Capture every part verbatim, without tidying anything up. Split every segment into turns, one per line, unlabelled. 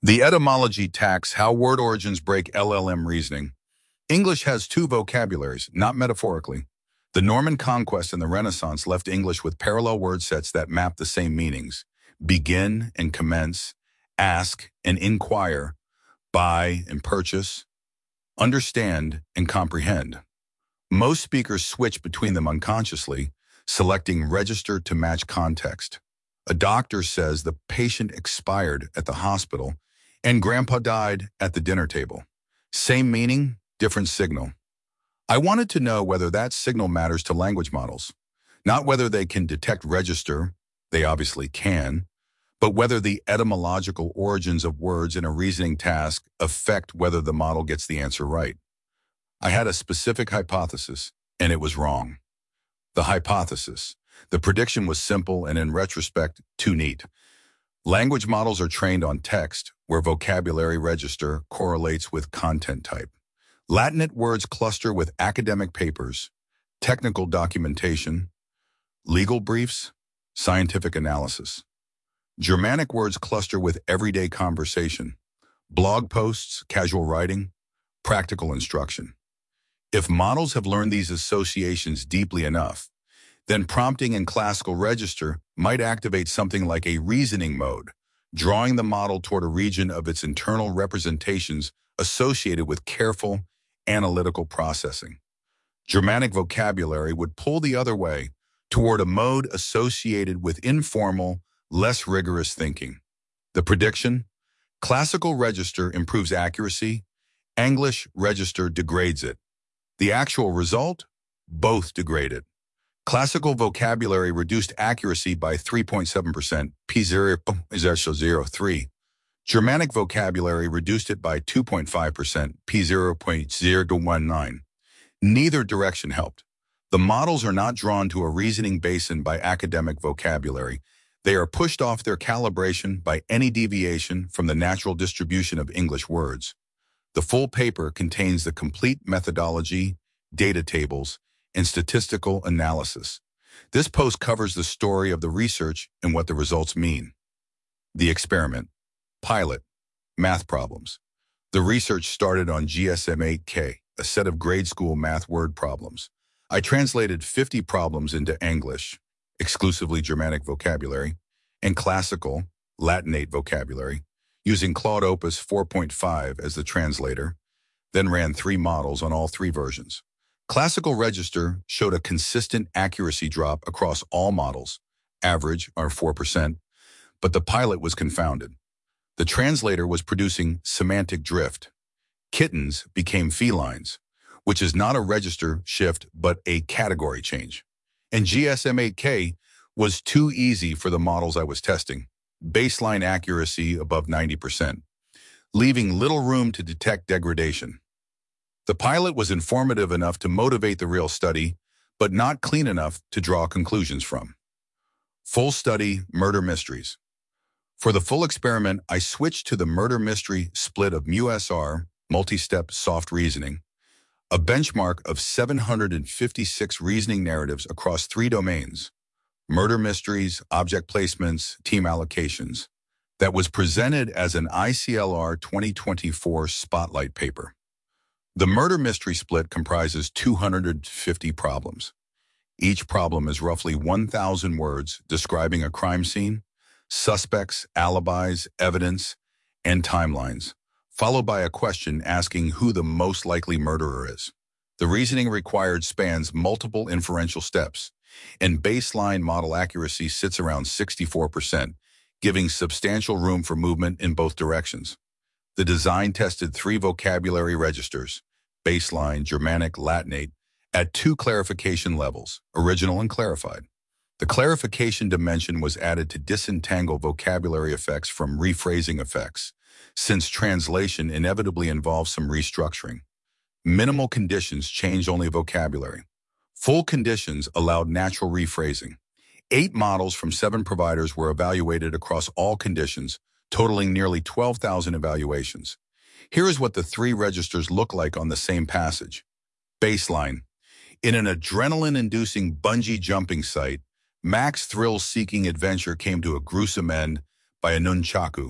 The etymology tax, how word origins break L L M reasoning. English has two vocabularies, not metaphorically. The Norman conquest and the Renaissance left English with parallel word sets that map the same meanings: begin and commence, ask and inquire, buy and purchase, understand and comprehend. Most speakers switch between them unconsciously, selecting register to match context. A doctor says the patient expired at the hospital and grandpa died at the dinner table. Same meaning, different signal. I wanted to know whether that signal matters to language models. Not whether they can detect register, they obviously can, but whether the etymological origins of words in a reasoning task affect whether the model gets the answer right. I had a specific hypothesis, and it was wrong. The hypothesis. The prediction was simple and, in retrospect, too neat. Language models are trained on text, where vocabulary register correlates with content type. Latinate words cluster with academic papers, technical documentation, legal briefs, scientific analysis. Germanic words cluster with everyday conversation, blog posts, casual writing, practical instruction. If models have learned these associations deeply enough, then prompting in classical register might activate something like a reasoning mode, drawing the model toward a region of its internal representations associated with careful, analytical processing. Germanic vocabulary would pull the other way, toward a mode associated with informal, less rigorous thinking. The prediction? Classical register improves accuracy, English register degrades it. The actual result? Both degrade it. Classical vocabulary reduced accuracy by three point seven percent, P zero point zero three. Germanic vocabulary reduced it by two point five percent, P zero point zero one nine. Neither direction helped. The models are not drawn to a reasoning basin by academic vocabulary. They are pushed off their calibration by any deviation from the natural distribution of English words. The full paper contains the complete methodology, data tables, and statistical analysis. This post covers the story of the research and what the results mean. The experiment. Pilot. Math problems. The research started on G S M eight K, a set of grade school math word problems. I translated fifty problems into English, exclusively Germanic vocabulary, and classical, Latinate vocabulary, using Claude Opus four point five as the translator, then ran three models on all three versions. Classical register showed a consistent accuracy drop across all models, average or four percent, but the pilot was confounded. The translator was producing semantic drift. Kittens became felines, which is not a register shift but a category change. And G S M eight K was too easy for the models I was testing, baseline accuracy above ninety percent, leaving little room to detect degradation. The pilot was informative enough to motivate the real study, but not clean enough to draw conclusions from. Full study, murder mysteries. For the full experiment, I switched to the murder mystery split of M U S R, multi-step soft reasoning, a benchmark of seven hundred fifty-six reasoning narratives across three domains: murder mysteries, object placements, team allocations, that was presented as an I C L R twenty twenty-four spotlight paper. The murder mystery split comprises two hundred fifty problems. Each problem is roughly one thousand words describing a crime scene, suspects, alibis, evidence, and timelines, followed by a question asking who the most likely murderer is. The reasoning required spans multiple inferential steps, and baseline model accuracy sits around sixty-four percent, giving substantial room for movement in both directions. The design tested three vocabulary registers, baseline, Germanic, Latinate, at two clarification levels, original and clarified. The clarification dimension was added to disentangle vocabulary effects from rephrasing effects, since translation inevitably involves some restructuring. Minimal conditions changed only vocabulary. Full conditions allowed natural rephrasing. Eight models from seven providers were evaluated across all conditions, totaling nearly twelve thousand evaluations. Here is what the three registers look like on the same passage. Baseline. In an adrenaline-inducing bungee jumping site, Mac's thrill-seeking adventure came to a gruesome end by a nunchaku.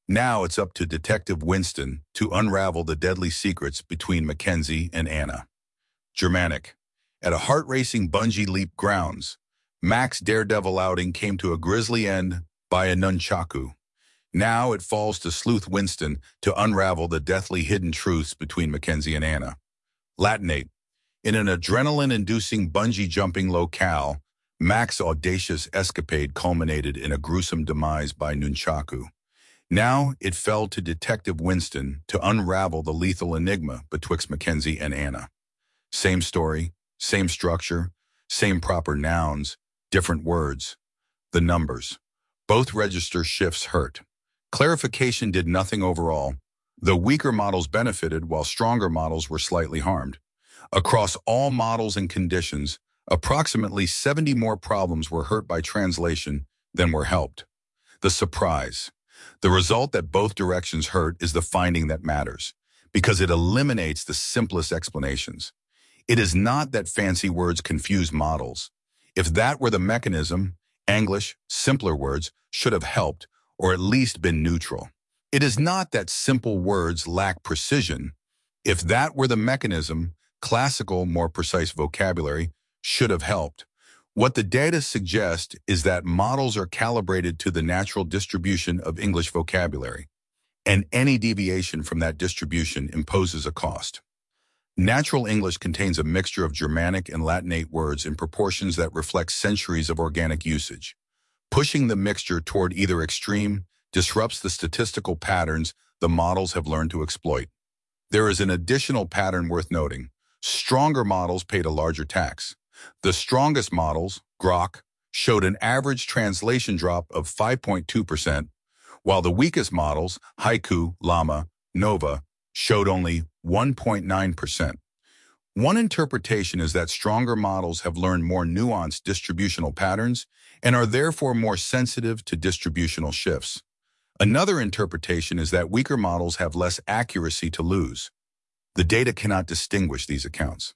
Now it's up to Detective Winston to unravel the deadly secrets between Mackenzie and Anna. Germanic. At a heart-racing bungee leap grounds, Mac's daredevil outing came to a grisly end by a nunchaku. Now it falls to Sleuth Winston to unravel the deathly hidden truths between Mackenzie and Anna. Latinate. In an adrenaline-inducing bungee jumping locale, Mac's audacious escapade culminated in a gruesome demise by nunchaku. Now it fell to Detective Winston to unravel the lethal enigma betwixt Mackenzie and Anna. Same story, same structure, same proper nouns, different words. The numbers. Both register shifts hurt. Clarification did nothing overall. The weaker models benefited while stronger models were slightly harmed. Across all models and conditions, approximately seventy more problems were hurt by translation than were helped. The surprise. The result that both directions hurt is the finding that matters, because it eliminates the simplest explanations. It is not that fancy words confuse models. If that were the mechanism, English, simpler words, should have helped, or at least been neutral. It is not that simple words lack precision. If that were the mechanism, classical, more precise vocabulary should have helped. What the data suggest is that models are calibrated to the natural distribution of English vocabulary, and any deviation from that distribution imposes a cost. Natural English contains a mixture of Germanic and Latinate words in proportions that reflect centuries of organic usage. Pushing the mixture toward either extreme disrupts the statistical patterns the models have learned to exploit. There is an additional pattern worth noting. Stronger models paid a larger tax. The strongest models, Grok, showed an average translation drop of five point two percent, while the weakest models, Haiku, Llama, Nova, showed only one point nine percent. One interpretation is that stronger models have learned more nuanced distributional patterns and are therefore more sensitive to distributional shifts. Another interpretation is that weaker models have less accuracy to lose. The data cannot distinguish these accounts.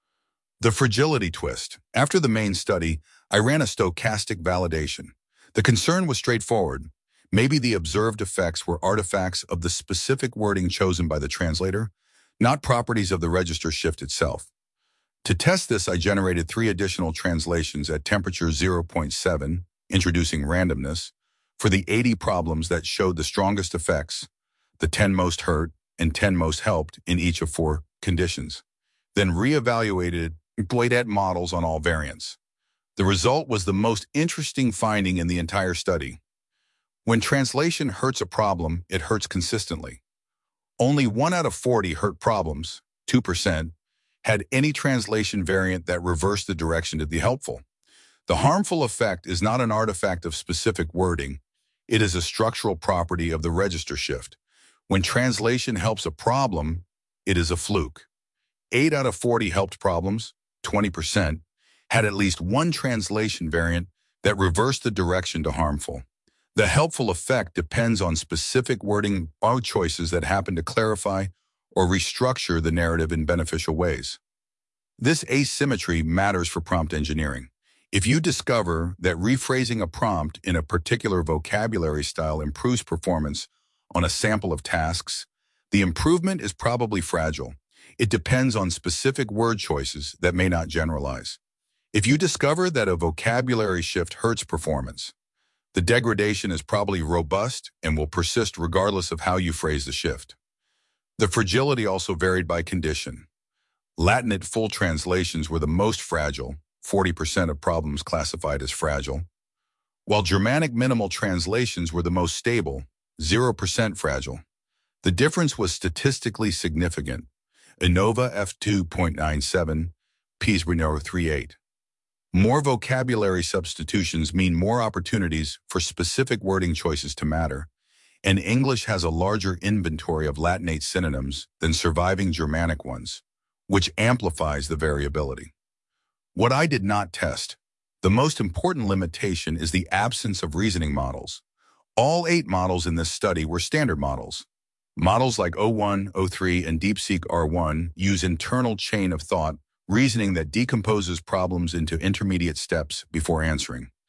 The fragility twist. After the main study, I ran a stochastic validation. The concern was straightforward. Maybe the observed effects were artifacts of the specific wording chosen by the translator, not properties of the register shift itself. To test this, I generated three additional translations at temperature zero point seven, introducing randomness, for the eighty problems that showed the strongest effects, the ten most hurt, and ten most helped in each of four conditions. Then reevaluated Boydet models on all variants. The result was the most interesting finding in the entire study. When translation hurts a problem, it hurts consistently. Only one out of forty hurt problems, two percent, had any translation variant that reversed the direction to the helpful. The harmful effect is not an artifact of specific wording. It is a structural property of the register shift. When translation helps a problem, it is a fluke. eight out of forty helped problems, twenty percent, had at least one translation variant that reversed the direction to harmful. The helpful effect depends on specific wording or choices that happen to clarify or restructure the narrative in beneficial ways. This asymmetry matters for prompt engineering. If you discover that rephrasing a prompt in a particular vocabulary style improves performance on a sample of tasks, the improvement is probably fragile. It depends on specific word choices that may not generalize. If you discover that a vocabulary shift hurts performance, the degradation is probably robust and will persist regardless of how you phrase the shift. The fragility also varied by condition. Latinate full translations were the most fragile, forty percent of problems classified as fragile, while Germanic minimal translations were the most stable, zero percent fragile. The difference was statistically significant. Inova F two point nine seven, Peasbrino three point eight. More vocabulary substitutions mean more opportunities for specific wording choices to matter, and English has a larger inventory of Latinate synonyms than surviving Germanic ones, which amplifies the variability. What I did not test, the most important limitation is the absence of reasoning models. All eight models in this study were standard models. Models like O one, O three, and DeepSeek R one use internal chain of thought reasoning that decomposes problems into intermediate steps before answering.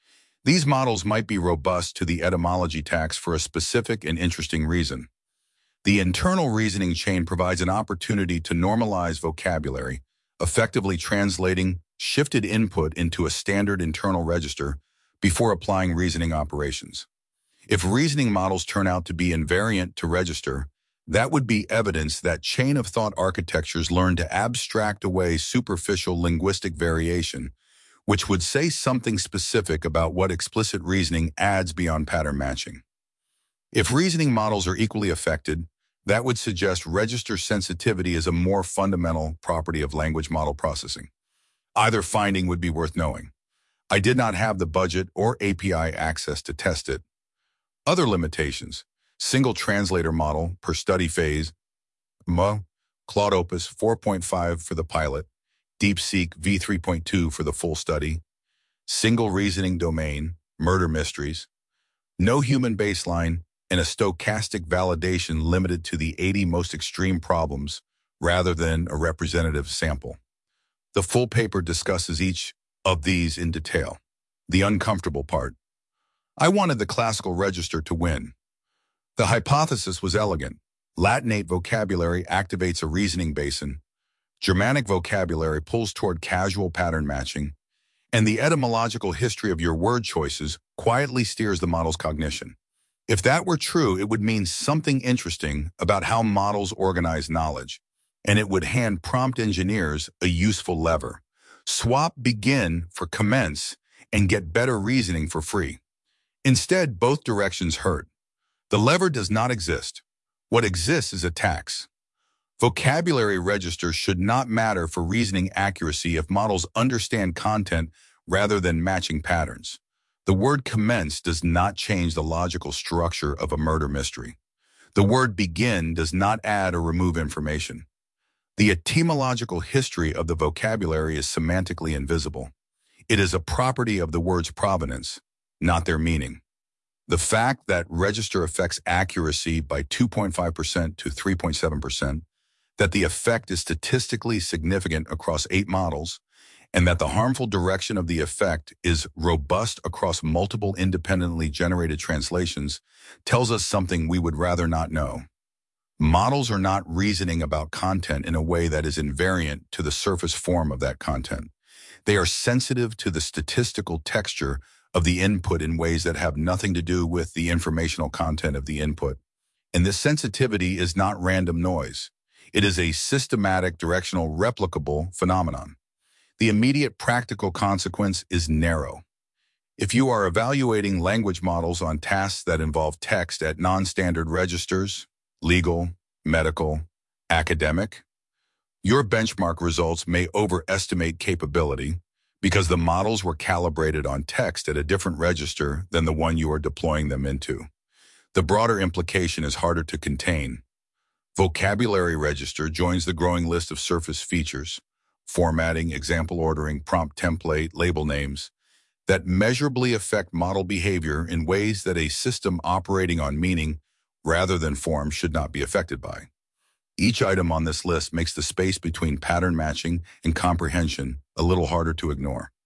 These models might be robust to the etymology tax for a specific and interesting reason. The internal reasoning chain provides an opportunity to normalize vocabulary, effectively translating shifted input into a standard internal register before applying reasoning operations. If reasoning models turn out to be invariant to register, that would be evidence that chain-of-thought architectures learn to abstract away superficial linguistic variation, which would say something specific about what explicit reasoning adds beyond pattern matching. If reasoning models are equally affected, that would suggest register sensitivity is a more fundamental property of language model processing. Either finding would be worth knowing. I did not have the budget or A P I access to test it. Other limitations: single translator model per study phase, M O, Claude Opus four point five for the pilot, DeepSeek v three point two for the full study, single reasoning domain, murder mysteries, no human baseline, and a stochastic validation limited to the eighty most extreme problems rather than a representative sample. The full paper discusses each of these in detail. The uncomfortable part. I wanted the classical register to win. The hypothesis was elegant. Latinate vocabulary activates a reasoning basin, Germanic vocabulary pulls toward casual pattern matching, and the etymological history of your word choices quietly steers the model's cognition. If that were true, it would mean something interesting about how models organize knowledge, and it would hand prompt engineers a useful lever. Swap begin for commence and get better reasoning for free. Instead, both directions hurt. The lever does not exist. What exists is a tax. Vocabulary registers should not matter for reasoning accuracy if models understand content rather than matching patterns. The word commence does not change the logical structure of a murder mystery. The word begin does not add or remove information. The etymological history of the vocabulary is semantically invisible. It is a property of the word's provenance, not their meaning. The fact that register affects accuracy by two point five percent to three point seven percent, that the effect is statistically significant across eight models, and that the harmful direction of the effect is robust across multiple independently generated translations tells us something we would rather not know. Models are not reasoning about content in a way that is invariant to the surface form of that content. They are sensitive to the statistical texture of the input in ways that have nothing to do with the informational content of the input. And this sensitivity is not random noise. It is a systematic, directional, replicable phenomenon. The immediate practical consequence is narrow. If you are evaluating language models on tasks that involve text at non-standard registers, legal, medical, academic, your benchmark results may overestimate capability because the models were calibrated on text at a different register than the one you are deploying them into. The broader implication is harder to contain. Vocabulary register joins the growing list of surface features, formatting, example ordering, prompt template, label names, that measurably affect model behavior in ways that a system operating on meaning rather than form should not be affected by. Each item on this list makes the space between pattern matching and comprehension a little harder to ignore.